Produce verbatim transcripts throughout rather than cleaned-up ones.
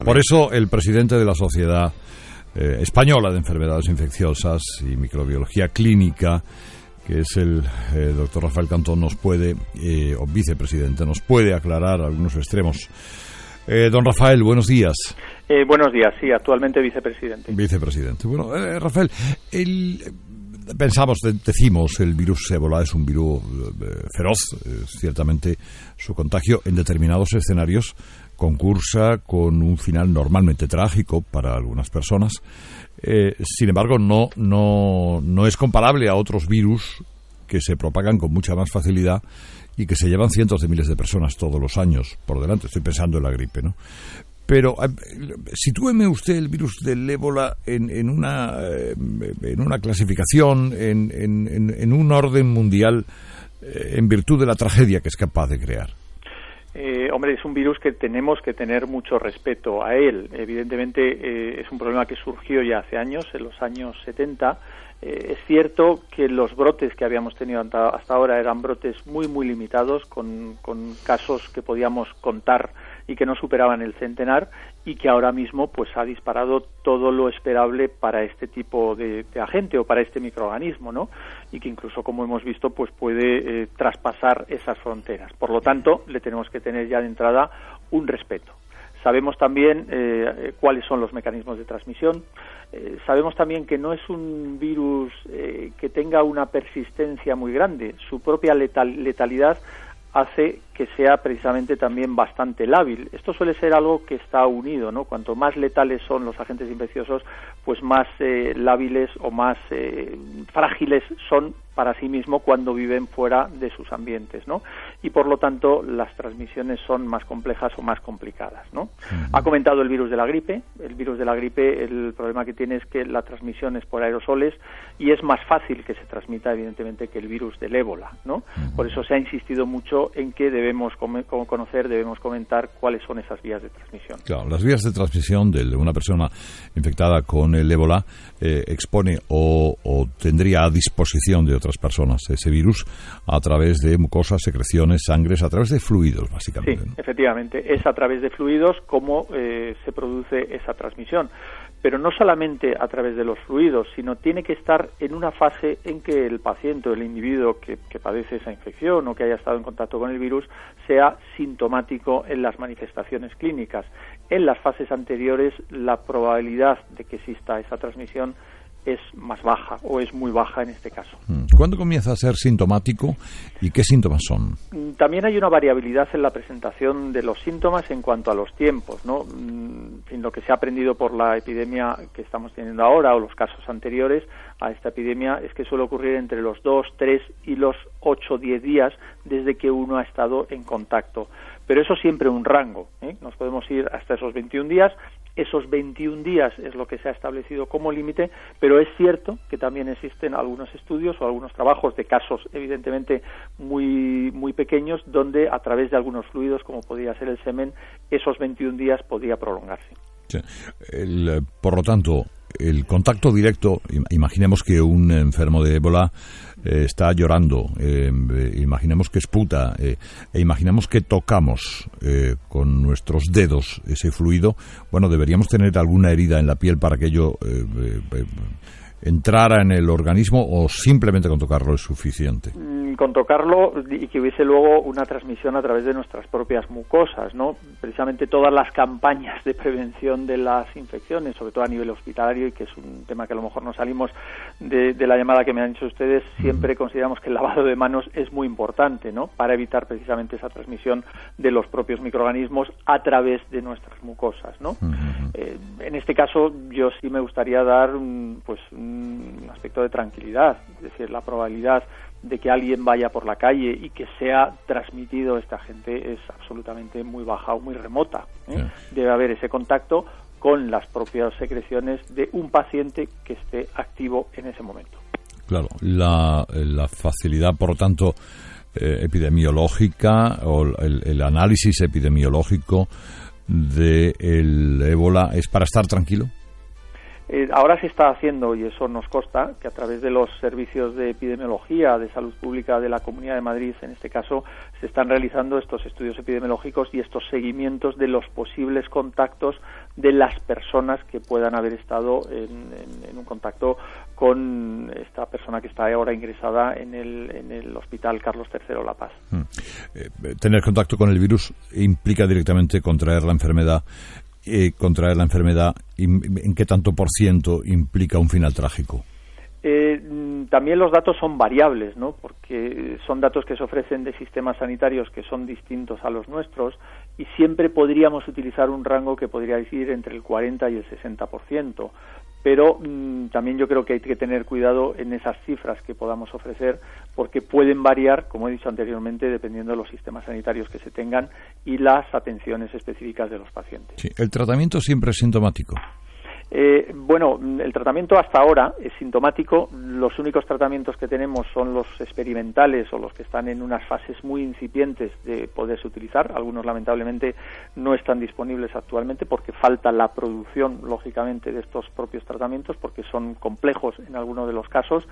Por eso el presidente de la Sociedad eh, Española de Enfermedades Infecciosas y Microbiología Clínica, que es el eh, doctor Rafael Cantón, nos puede, eh, o vicepresidente, nos puede aclarar algunos extremos. Eh, don Rafael, buenos días. Eh, buenos días, sí, actualmente vicepresidente. Vicepresidente. Bueno, eh, Rafael, el, pensamos, de, decimos, el virus ébola es un virus eh, feroz, eh, ciertamente su contagio en determinados escenarios concursa con un final normalmente trágico para algunas personas. Eh, sin embargo, no, no, no es comparable a otros virus que se propagan con mucha más facilidad y que se llevan cientos de miles de personas todos los años por delante. Estoy pensando en la gripe, ¿no? Pero eh, sitúeme usted el virus del ébola en, en, una, eh, en una clasificación, en, en, en un orden mundial, eh, en virtud de la tragedia que es capaz de crear. Eh, hombre, es un virus que tenemos que tener mucho respeto a él. Evidentemente eh, es un problema que surgió ya hace años, en los años setenta. Eh, es cierto que los brotes que habíamos tenido hasta ahora eran brotes muy, muy limitados, con, con casos que podíamos contar y que no superaban el centenar, y que ahora mismo pues ha disparado todo lo esperable para este tipo de, de agente o para este microorganismo, ¿no? Y que incluso, como hemos visto, pues puede eh, traspasar esas fronteras. Por lo tanto, le tenemos que tener ya de entrada un respeto. Sabemos también eh, cuáles son los mecanismos de transmisión. Eh, sabemos también que no es un virus eh, que tenga una persistencia muy grande. Su propia letal, letalidad hace que sea precisamente también bastante lábil. Esto suele ser algo que está unido, ¿no? Cuanto más letales son los agentes infecciosos, pues más eh, lábiles o más eh, frágiles son para sí mismo cuando viven fuera de sus ambientes, ¿no? Y por lo tanto las transmisiones son más complejas o más complicadas, ¿no? Uh-huh. Ha comentado el virus de la gripe. El virus de la gripe, el problema que tiene es que la transmisión es por aerosoles y es más fácil que se transmita, evidentemente, que el virus del ébola, ¿no? Uh-huh. Por eso se ha insistido mucho en que debemos conocer, debemos comentar cuáles son esas vías de transmisión. Claro, las vías de transmisión de una persona infectada con el ébola eh, expone o, o tendría a disposición de otras personas ese virus a través de mucosas, secreciones, sangres, a través de fluidos, básicamente, sí, ¿no? Efectivamente, es a través de fluidos como eh, se produce esa transmisión. Pero no solamente a través de los fluidos, sino tiene que estar en una fase en que el paciente o el individuo que, que padece esa infección o que haya estado en contacto con el virus sea sintomático en las manifestaciones clínicas. En las fases anteriores, la probabilidad de que exista esa transmisión es más baja o es muy baja en este caso. ¿Cuándo comienza a ser sintomático y qué síntomas son? También hay una variabilidad en la presentación de los síntomas en cuanto a los tiempos, ¿no? En lo que se ha aprendido por la epidemia que estamos teniendo ahora o los casos anteriores a esta epidemia es que suele ocurrir entre los dos, tres y los ocho, diez días desde que uno ha estado en contacto. Pero eso siempre un rango, ¿eh? Nos podemos ir hasta esos veintiún días. Esos veintiún días es lo que se ha establecido como límite, pero es cierto que también existen algunos estudios o algunos trabajos de casos evidentemente muy muy pequeños donde a través de algunos fluidos, como podría ser el semen, esos veintiún días podría prolongarse. Sí. El, por lo tanto, el contacto directo, imaginemos que un enfermo de ébola eh, está llorando, eh, imaginemos que esputa, eh, e imaginemos que tocamos eh, con nuestros dedos ese fluido. Bueno, deberíamos tener alguna herida en la piel para que ello eh, eh, entrara en el organismo, o simplemente con tocarlo es suficiente. Con tocarlo y que hubiese luego una transmisión a través de nuestras propias mucosas, ¿no? Precisamente todas las campañas de prevención de las infecciones, sobre todo a nivel hospitalario, y que es un tema que a lo mejor no salimos de, de la llamada que me han hecho ustedes, siempre consideramos que el lavado de manos es muy importante, ¿no? Para evitar precisamente esa transmisión de los propios microorganismos a través de nuestras mucosas, ¿no? Uh-huh. Eh, en este caso yo sí me gustaría dar un, pues un aspecto de tranquilidad, es decir, la probabilidad de que alguien vaya por la calle y que sea transmitido esta gente es absolutamente muy baja o muy remota, ¿eh? Sí. Debe haber ese contacto con las propias secreciones de un paciente que esté activo en ese momento. Claro, la, la facilidad, por lo tanto, eh, epidemiológica o el, el análisis epidemiológico del ébola es para estar tranquilo. Eh, ahora se está haciendo, y eso nos consta, que a través de los servicios de epidemiología, de salud pública de la Comunidad de Madrid, en este caso, se están realizando estos estudios epidemiológicos y estos seguimientos de los posibles contactos de las personas que puedan haber estado en, en, en un contacto con esta persona que está ahora ingresada en el, en el Hospital Carlos tercero La Paz. Mm. Eh, tener contacto con el virus implica directamente contraer la enfermedad. Eh, contraer la enfermedad, ¿en qué tanto por ciento implica un final trágico? Eh, también los datos son variables, ¿no? Porque son datos que se ofrecen de sistemas sanitarios que son distintos a los nuestros y siempre podríamos utilizar un rango que podría ir entre el cuarenta y el sesenta por ciento. Pero mmm, también yo creo que hay que tener cuidado en esas cifras que podamos ofrecer porque pueden variar, como he dicho anteriormente, dependiendo de los sistemas sanitarios que se tengan y las atenciones específicas de los pacientes. Sí, ¿el tratamiento siempre es sintomático? Eh, bueno, el tratamiento hasta ahora es sintomático. Los únicos tratamientos que tenemos son los experimentales o los que están en unas fases muy incipientes de poderse utilizar. Algunos, lamentablemente, no están disponibles actualmente porque falta la producción, lógicamente, de estos propios tratamientos porque son complejos en algunos de los casos.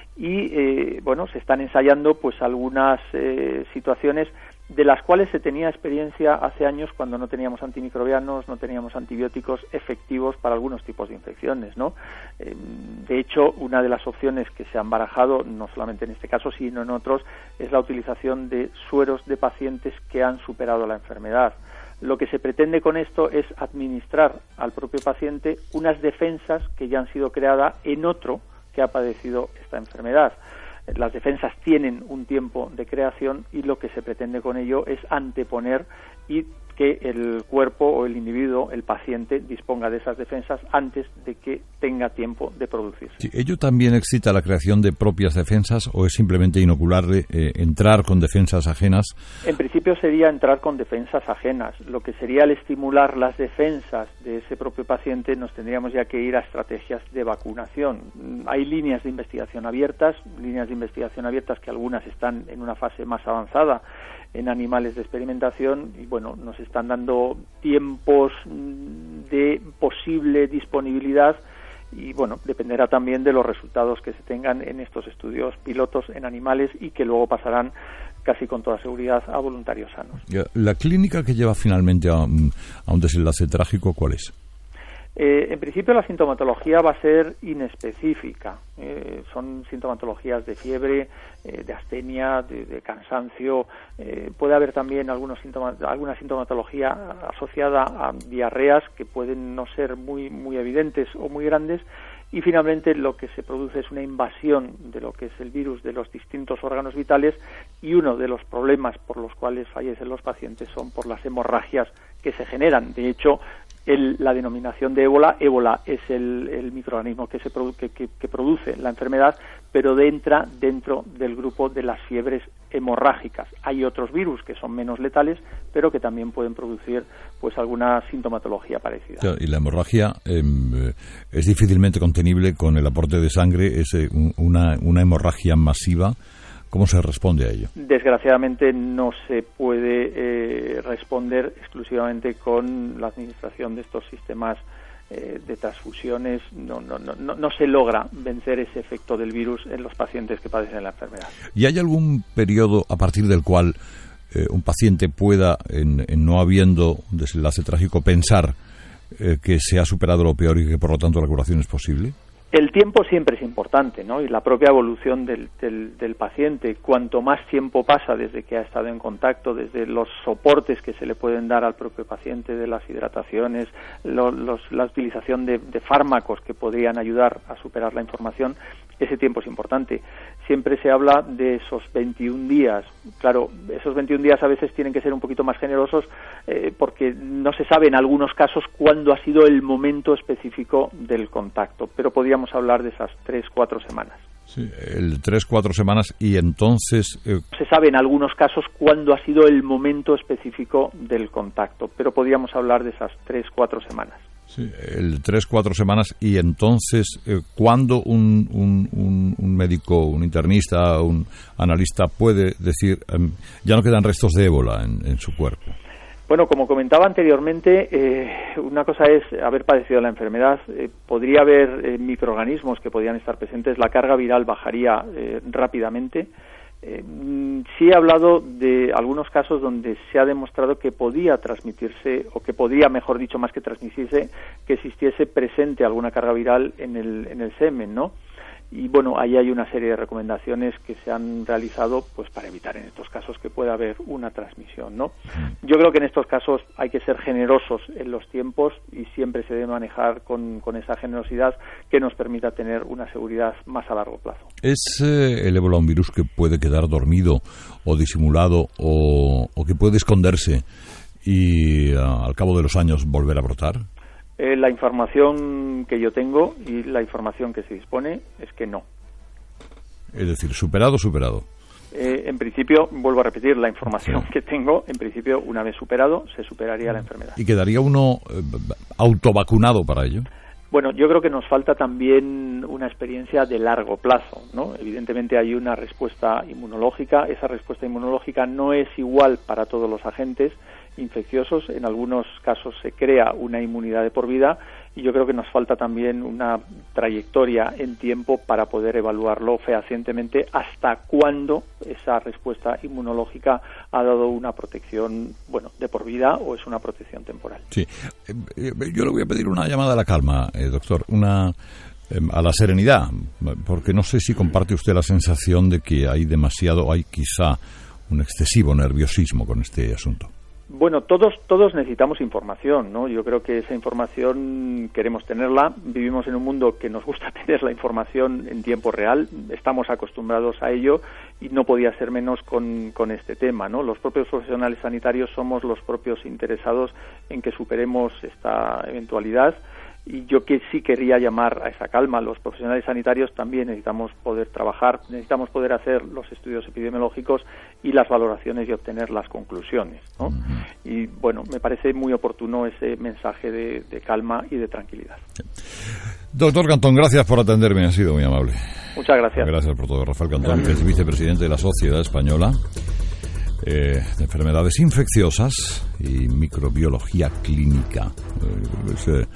Y, eh, bueno, se están ensayando pues algunas eh, situaciones de las cuales se tenía experiencia hace años cuando no teníamos antimicrobianos, no teníamos antibióticos efectivos para algunos tipos de infecciones, ¿no? Eh, de hecho, una de las opciones que se han barajado, no solamente en este caso, sino en otros, es la utilización de sueros de pacientes que han superado la enfermedad. Lo que se pretende con esto es administrar al propio paciente unas defensas que ya han sido creadas en otro que ha padecido esta enfermedad. Las defensas tienen un tiempo de creación y lo que se pretende con ello es anteponer y que el cuerpo o el individuo, el paciente, disponga de esas defensas antes de que tenga tiempo de producirse. Sí, ¿ello también excita la creación de propias defensas o es simplemente inocularle, eh, entrar con defensas ajenas? En principio sería entrar con defensas ajenas. Lo que sería el estimular las defensas de ese propio paciente, nos tendríamos ya que ir a estrategias de vacunación. Hay líneas de investigación abiertas, líneas de investigación abiertas que algunas están en una fase más avanzada en animales de experimentación y bueno, nos están dando tiempos de posible disponibilidad y bueno, dependerá también de los resultados que se tengan en estos estudios pilotos en animales y que luego pasarán casi con toda seguridad a voluntarios sanos. ¿La clínica que lleva finalmente a, a un desenlace trágico cuál es? Eh, en principio la sintomatología va a ser inespecífica. Eh, son sintomatologías de fiebre, eh, de astenia, de, de cansancio. Eh, puede haber también algunos síntoma, alguna sintomatología asociada a diarreas que pueden no ser muy, muy evidentes o muy grandes. Y finalmente lo que se produce es una invasión de lo que es el virus de los distintos órganos vitales y uno de los problemas por los cuales fallecen los pacientes son por las hemorragias que se generan. De hecho, El, la denominación de ébola, ébola es el, el microorganismo que, se produ que, que, que produce la enfermedad, pero entra dentro del grupo de las fiebres hemorrágicas. Hay otros virus que son menos letales, pero que también pueden producir pues alguna sintomatología parecida. Y la hemorragia eh, es difícilmente contenible con el aporte de sangre, es eh, una, una hemorragia masiva. ¿Cómo se responde a ello? Desgraciadamente no se puede eh, responder exclusivamente con la administración de estos sistemas eh, de transfusiones. No, no, no, no se logra vencer ese efecto del virus en los pacientes que padecen la enfermedad. ¿Y hay algún periodo a partir del cual eh, un paciente pueda, en, en no habiendo un desenlace trágico, pensar eh, que se ha superado lo peor y que por lo tanto la curación es posible? El tiempo siempre es importante, ¿no? Y la propia evolución del, del, del paciente. Cuanto más tiempo pasa desde que ha estado en contacto, desde los soportes que se le pueden dar al propio paciente, de las hidrataciones, lo, los, la utilización de, de fármacos que podrían ayudar a superar la información, ese tiempo es importante. Siempre se habla de esos veintiún días. Claro, esos veintiún días a veces tienen que ser un poquito más generosos eh, porque no se sabe en algunos casos cuándo ha sido el momento específico del contacto, pero podríamos hablar de esas tres, cuatro semanas. Sí, el tres, cuatro semanas y entonces... Eh... Se sabe en algunos casos cuándo ha sido el momento específico del contacto, pero podríamos hablar de esas tres, cuatro semanas. Sí, el tres, cuatro semanas y entonces, eh, ¿cuándo un, un, un, un médico, un internista, un analista puede decir, eh, ya no quedan restos de ébola en, en su cuerpo? Bueno, como comentaba anteriormente, eh, una cosa es haber padecido la enfermedad, eh, podría haber eh, microorganismos que podrían estar presentes, la carga viral bajaría eh, rápidamente, Eh, sí he hablado de algunos casos donde se ha demostrado que podía transmitirse, o que podía, mejor dicho, más que transmitirse, que existiese presente alguna carga viral en el, en el semen, ¿no? Y bueno, ahí hay una serie de recomendaciones que se han realizado pues para evitar en estos casos que pueda haber una transmisión, ¿no? Yo creo que en estos casos hay que ser generosos en los tiempos y siempre se debe manejar con, con esa generosidad que nos permita tener una seguridad más a largo plazo. ¿Es eh, el ébola un virus que puede quedar dormido o disimulado o, o que puede esconderse y uh, al cabo de los años volver a brotar? Eh, la información que yo tengo y la información que se dispone es que no. Es decir, superado, superado. Eh, en principio, vuelvo a repetir, la información sí. que tengo, en principio, una vez superado, se superaría la enfermedad. ¿Y quedaría uno eh, autovacunado para ello? Bueno, yo creo que nos falta también una experiencia de largo plazo, ¿no? Evidentemente hay una respuesta inmunológica, esa respuesta inmunológica no es igual para todos los agentes infecciosos, en algunos casos se crea una inmunidad de por vida y yo creo que nos falta también una trayectoria en tiempo para poder evaluarlo fehacientemente hasta cuándo esa respuesta inmunológica ha dado una protección, bueno, de por vida o es una protección temporal. Sí, yo le voy a pedir una llamada a la calma, eh, doctor, una eh, a la serenidad, porque no sé si comparte usted la sensación de que hay demasiado, hay quizá un excesivo nerviosismo con este asunto. Bueno, todos todos necesitamos información, ¿no? Yo creo que esa información queremos tenerla. Vivimos en un mundo que nos gusta tener la información en tiempo real. Estamos acostumbrados a ello y no podía ser menos con, con este tema, ¿no? Los propios profesionales sanitarios somos los propios interesados en que superemos esta eventualidad. Y yo que sí querría llamar a esa calma. Los profesionales sanitarios también necesitamos poder trabajar, necesitamos poder hacer los estudios epidemiológicos y las valoraciones y obtener las conclusiones, ¿no? Y bueno, me parece muy oportuno ese mensaje de, de calma y de tranquilidad. Doctor Cantón, gracias por atenderme, ha sido muy amable. Muchas gracias. Gracias por todo. Rafael Cantón, que es vicepresidente de la Sociedad Española eh, de Enfermedades Infecciosas y Microbiología Clínica. Eh, es, eh,